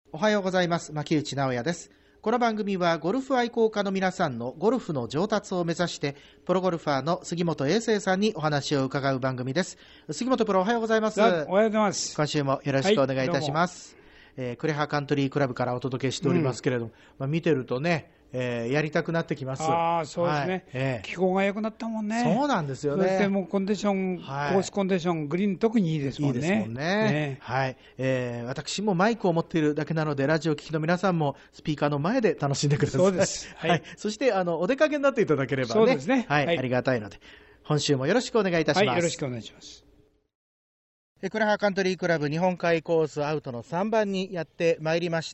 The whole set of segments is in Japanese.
おはようございます。牧内直也です。この番組はゴルフ愛好家の皆さんのゴルフの上達を目指してプロゴルファーの杉本英生さんにお話を伺う番組です。杉本プロ、おはようございます。 おはようございます。 今週もよろしくお願いいたします。クレハカントリークラブからお届けしておりますけれども、見てるとね、やりたくなってきます。 そうですね、気候が良くなったもんね。 そうなんですよね。 そしてもうコンディション、コースコンディション、グリーン特にいいですもんね。 いいですもんね。はい。私もマイクを持っているだけなので、ラジオ聴きの皆さんもスピーカーの前で楽しんでください。 そうです。 はい。そしてお出かけになっていただければね。 そうですね。 はい。ありがたいので、今週もよろしくお願いいたします。 はい、よろしくお願いします。 クレハカントリークラブ日本海コースアウトの3番にやってまいりました。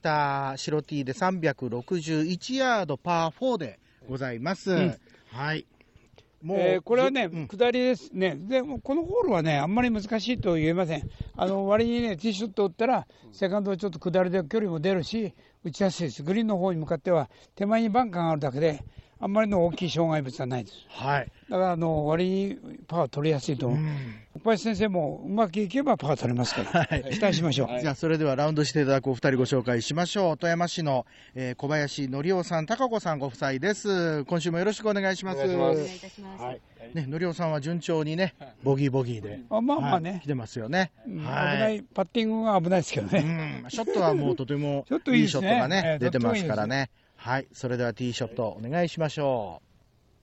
白 T で361ヤードパー4でございます。はい。 もうこれはね、下りですね。でもこのホールはね、あんまり難しいと言えません。割にね、ティーショット打ったら、セカンドはちょっと下りで距離も出るし、打ちやすいです。グリーンの方に向かっては、手前にバンカーがあるだけで、あんまりの大きい障害物はないです。 はい。 だから割にパワー取りやすいと思う。小林先生もうまくいけばパワー取れますから、はい、期待しましょう。 じゃあそれではラウンドしていただくお二人ご紹介しましょう。富山市の、小林則夫さん、貴子さんご夫妻です。今週もよろしくお願いします。お願いいたします。はい。ね、則夫さんは順調にね、ボギーで、 まあまあね、 来てますよね。 危ない、パッティングが危ないですけどね。 ショットはもうとてもいいショットがね、出てますからね。はい、それではティーショットお願いしましょう。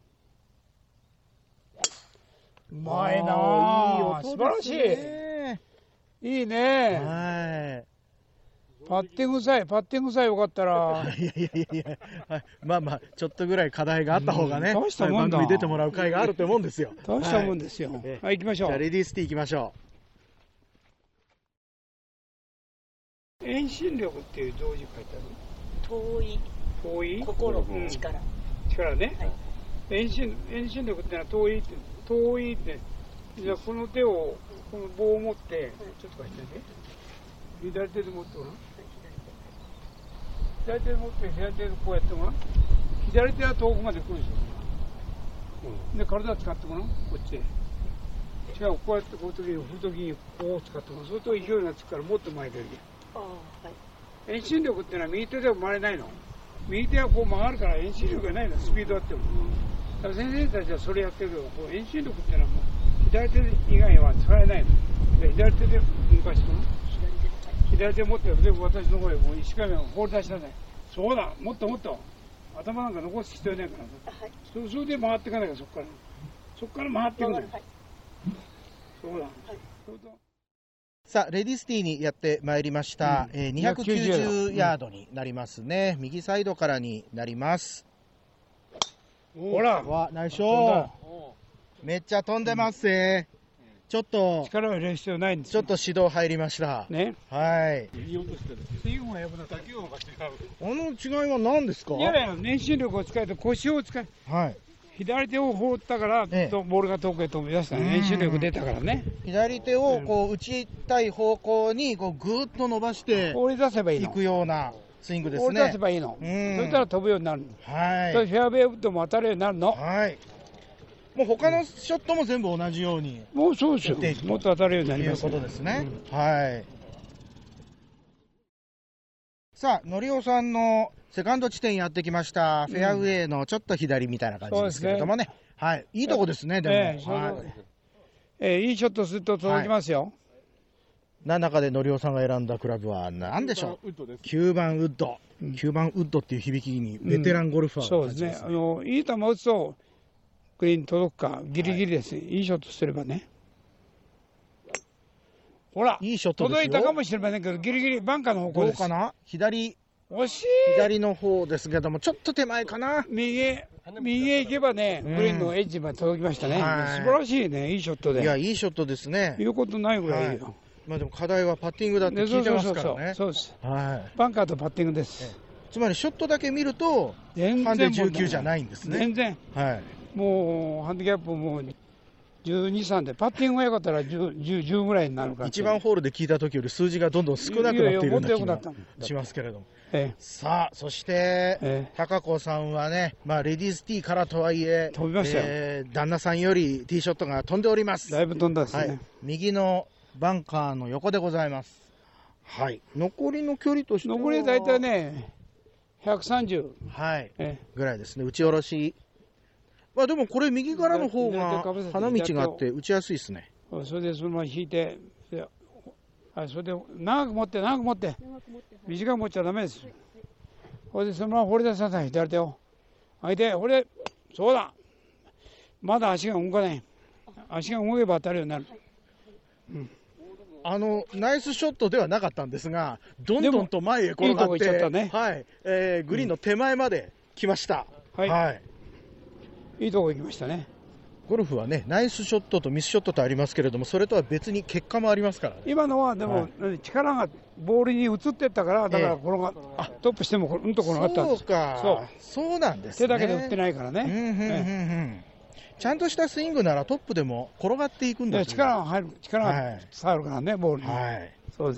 うまいなぁ、素晴らしい。いいね。 はい。 パッティングさえよかったら。 いや、まあちょっとぐらい課題があった方がね、番組出てもらう会があると思うんですよ。 大したもんですよ。はい、行きましょう。 じゃあレディースティー行きましょう。遠心力っていう同時書いてある。遠い。 心、 力ね。遠心力ってのは遠いって、じゃあこの手を、この棒を持って、ちょっと貸してね。左手で持ってごらん。左手で持って、左手でこうやってごらん。左手は遠くまで来るでしょ。で、体使ってごらん、こっちで。違う、こうやってこういう時に、振る時にこう使ってごらん。そうすると勢いがつくからもっと前出る。遠心力ってのは右手では生まれないの。右手はこう曲がるから遠心力がないの、スピードあっても。だから先生たちはそれやってるけど、遠心力ってのはもう左手以外は使えないの。で左手で動かしても左手持ってる。で私の方へもう石紙を放り出しなさい。そうだ、もっと頭なんか残す必要ないからさ、それで回っていかないから、そっから回っていくんだよ。そうだ、 さあレディースティーにやってまいりました。290ヤードになりますね。右サイドからになります。 ほら、 ナイスショット。めっちゃ飛んでますね。ちょっと力を入れる必要ないんです。 ちょっと指導入りましたね。はい。 言おうとしてる。水分がやぶな打球音が違う。 違いは何ですか？ いや、遠心力を使うと腰を使う。はい。左手を放ったから、ボールが遠くへ飛び出したね。遠心力出たからね。 左手をこう打ちたい方向にこうぐーっと伸ばして放り出せばいいの。 いくようなスイングですね。 放り出せばいいの。そしたら飛ぶようになる。 はい。 フェアウェイウッドも当たるようになるの。 はい。もう他のショットも全部同じように。 もうそうですよ。もっと当たるようになります。 ということですね。はい。さあ、則夫さんのセカンド地点やってきました。フェアウェイのちょっと左みたいな感じですけれどもね。はい。いいとこですね、でも。 いいショットすると届きますよ。 中で則夫さんが選んだクラブは何でしょう？9番ウッド。9番ウッドっていう響きにベテランゴルファーそうですね。いい球打つとグリーン届くかギリギリですね。いいショットすればね。ほら、 いいショットですよ。 届いたかもしれませんけど、ギリギリバンカーの方向です。 どうかな？ 惜しい。 左の方ですけども、ちょっと手前かな。 右へ行けばね、グリーンのエッジまで届きましたね。素晴らしいね、いいショットで。 いや、いいショットですね。 言うことないぐらいいいよ。 まあでも課題はパッティングだって聞いてますからね。 そうです。バンカーとパッティングです。 つまりショットだけ見ると、ハンデ19じゃないんですね。 全然。もうハンディキャップも12、3で、パッティングが良かったら10ぐらいになるから。 1番ホールで聞いた時より数字がどんどん少なくなっているような気がしますけれども。さあ、そして、貴子さんはね、レディースティーからとはいえ、 飛びましたよ。 旦那さんよりティーショットが飛んでおります。 だいぶ飛んだですね。 右のバンカーの横でございます。 はい。残りの距離としては残り大体ね、130、 はい、ぐらいですね。打ち下ろし。まあでもこれ右からの方が花道があって打ちやすいですね。 それでそのまま引いて、それで長く持って、短く持っちゃダメです。それでそのまま放り出しなさい、左手を。上げて、これ、そうだ。まだ足が動かない。足が動けば当たるようになる。 ナイスショットではなかったんですが、どんどんと前へ転がって、 いいとこ行っちゃったね。 はい、グリーンの手前まで来ました。はい。 いいとこ行きましたね。 ゴルフはね、ナイスショットとミスショットとありますけれども、それとは別に結果もありますからね。 今のはでも、力がボールに移っていったから、だからトップしてもうんと転がったんです。 そうか、そうなんですね。 手だけで打ってないからね。 ちゃんとしたスイングならトップでも転がっていくんだ。 力が入る、力が伝わるからね、ボールに。そうです。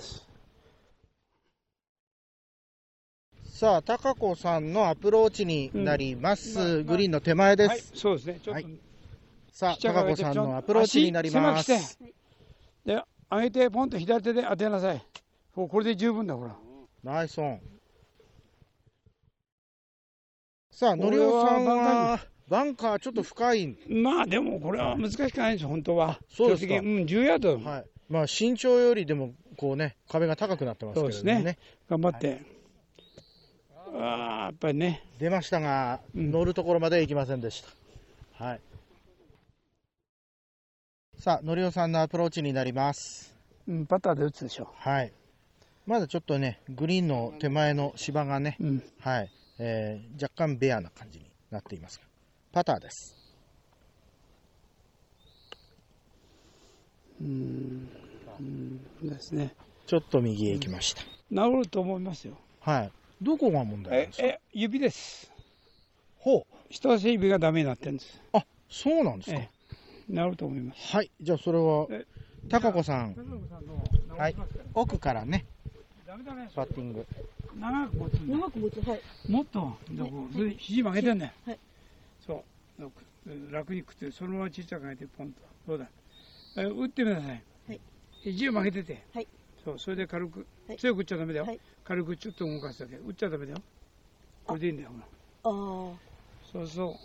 さあ、高子さんのアプローチになります。グリーンの手前です。 そうですね。ちょっとさあ、高子さんのアプローチになります。 で、上げて、ポンと左手で当てなさい。これで十分だ、ほら。 ナイスオン。さあ、のりおさんはバンカーちょっと深い。 まあでもこれは難しくないんですよ、本当は。 そうですか。 10ヤード。 はい。まあ身長よりでもこうね、壁が高くなってますけどね。そうですね。 頑張って。やっぱりね。 出ましたが、乗るところまで行きませんでした。はい。さあ、のりおさんのアプローチになります。 パターで打つでしょう。 はい。まだちょっとね、グリーンの手前の芝がね、はい、若干ベアな感じになっていますが、パターです。 ですね。 ちょっと右へ行きました。 治ると思いますよ。 はい。どこが問題なんですか？ 指です。 ほう。 人差し指がダメになってるんです。 あ、そうなんですか。 治ると思います。 はい。じゃあそれは高子さん、はい、奥からね、バッティング。 長く持つ。長く持つ。はい。もっと肘曲げてんね。はい。そう。楽にくってそのまま小さく上げてポンと。そうだ。打ってみなさい。はい。肘を曲げてて。はい。そう。それで軽く強く打っちゃダメだよ。軽くちょっと動かすだけ。打っちゃダメだよ。これでいいんだよ。そうそう。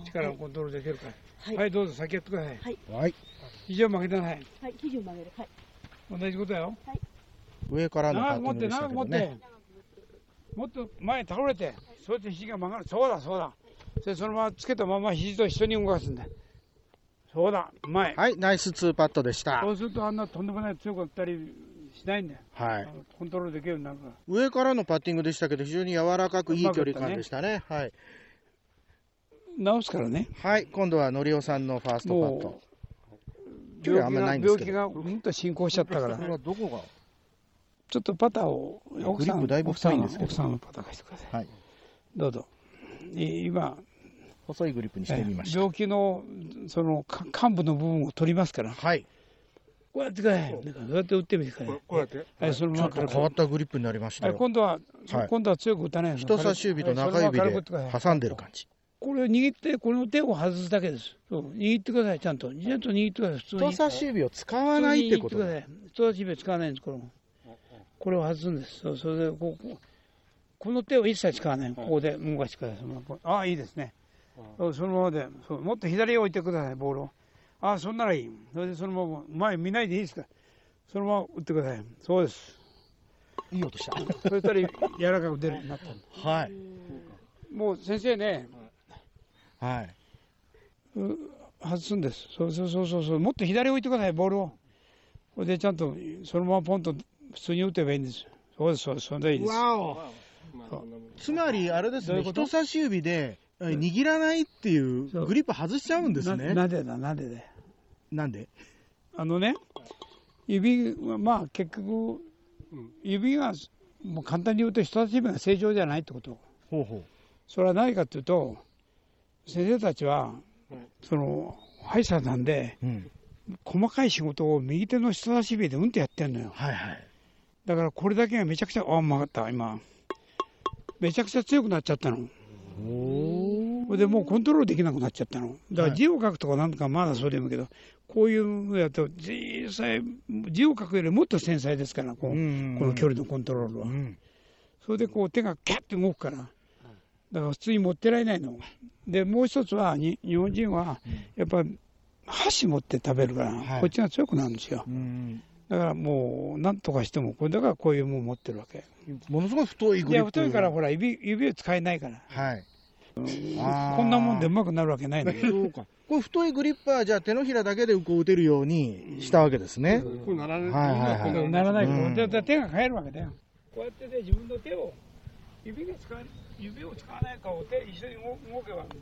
力をコントロールできるから。はい、どうぞ先やってください。 はい。 肘を曲げてなさい。 はい、肘を曲げる。はい。 同じことだよ。はい。 上からのパッティングでしたけどね。 もっと前に倒れて、そうやって肘が曲がる。そうだ、そうだ。そのままつけたまま肘と一緒に動かすんだ。そうだ、前。 はい、ナイス2パットでした。 そうするとあんなとんでもない強く打ったりしないんだよ。 はい。 コントロールできるようになるから。 上からのパッティングでしたけど、非常に柔らかくいい距離感でしたね。はい。 直すからね。 はい、今度はのりおさんのファーストパット。距離はあんまないんですけど。 病気がうんと進行しちゃったから。 これはどこが？ ちょっとパターを奥さんのパターしてください。はい。どうぞ。今細いグリップにしてみました。 病気のその幹部の部分を取りますから。 はい。 こうやってください。どうやって打ってみてください。 こうやって。 はい、そのままちょっと変わったグリップになりましたよ。 今度は強く打たないの。 人差し指と中指で挟んでる感じ。 これを握って、この手を外すだけです。そう握ってください、ちゃんと。ちゃんと握ってください、普通に。 人差し指を使わないってこと？ 人差し指を使わないんです、これを外すんです。それでこの手を一切使わない。ここで動かしてください。いいですね。そのままで、もっと左へ置いてください、ボールを。そんならいい。それでそのまま、前見ないでいいですか。そのまま打ってください。そうです。 いい音した。 そしたら柔らかく出るようになった。 はい。 もう先生ね、 はい。 外すんです。そう。もっと左置いてください、ボールを。これでちゃんと、そのままポンと普通に打てばいいんです。そうです、それでいいです。 つまり、あれですね、人差し指で握らないっていうグリップ外しちゃうんですね。 なんで指は、まあ結局、指が、もう簡単に言うと人差し指が正常じゃないってこと。それは何かというと、先生たちは、歯医者なんで、細かい仕事を右手の人差し指でやってんのよ。だからこれだけがめちゃくちゃ、曲がった、今。めちゃくちゃ強くなっちゃったの。でもうコントロールできなくなっちゃったの。だから字を書くとかなんとかまだそれでもいいけど、 こういうのやと、実際、字を書くよりもっと繊細ですから、この距離のコントロールは。それでこう手がキャッと動くから、だから普通に持ってられないの。で、もう一つは、日本人は、やっぱり箸持って食べるから、こっちが強くなるんですよ。だからもう、なんとかしても、だからこういうもの持ってるわけ。 ものすごい太いグリップ。 いや、太いから、ほら、指を使えないから。こんなもんでうまくなるわけないのよ。 そうか。これ太いグリップはじゃあ手のひらだけでこう打てるようにしたわけですね。 こうならない。ならないけど、手が変えるわけだよ。こうやってね、自分の手を、指を使わないかを一緒に動けば。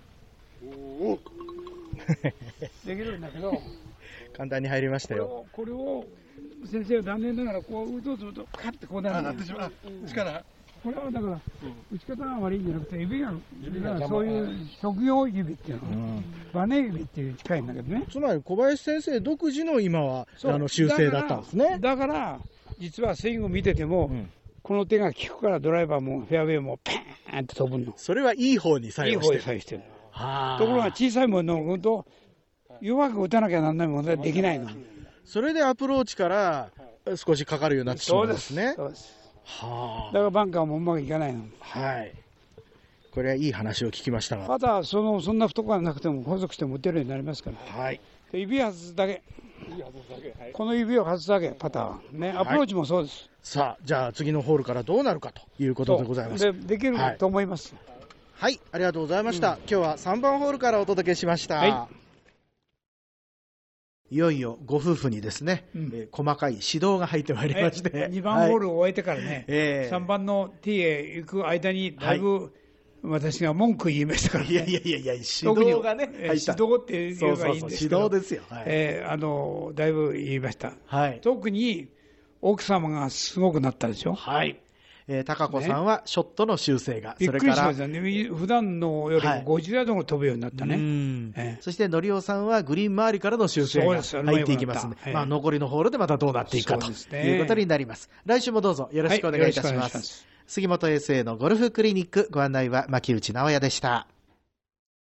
できるんだけど。 簡単に入りましたよ。 これを先生は残念ながらこう打とうとするとカッてこうなる。力。これはだから打ち方が悪いんじゃなくて指がそういう職業指っていうの、バネ指っていう近いんだけどね。 つまり小林先生独自の今は修正だったんですね。 だから実はスイング見てても、この手が効くからドライバーもフェアウェイもパーンって飛ぶの。 それはいい方に作用してる。 いい方に作用してる。ところが小さいものをと弱く打たなきゃならないものはできないの。 それでアプローチから少しかかるようになってしまうんですね。 そうです。だからバンカーもうまくいかないの。 はい。これはいい話を聞きましたが。 またそんな太くはなくても細くしても打てるようになりますから。 はい。 指外すだけ。この指を外すだけパターンね。アプローチもそうです。 さあ、じゃあ次のホールからどうなるかということでございます。 できると思います。 はい、ありがとうございました。今日は3番ホールからお届けしました。いよいよご夫婦にですね、細かい指導が入ってまいりまして、 2番ホールを終えてからね、3番のティーへ行く間にだいぶ私が文句言いましたからね。 いや、指導がね、 指導って言えばいいんですけど、 指導ですよ。 だいぶ言いました。特に奥様がすごくなったでしょ。 はい。高子さんはショットの修正が、 びっくりしましたね。普段のよりも50ヤードも飛ぶようになったね。 そしてのりおさんはグリーン周りからの修正が入っていきますので、残りのホールでまたどうなっていくかということになります。来週もどうぞよろしくお願いいたします。杉本衛生のゴルフクリニック、ご案内は牧内直也でした。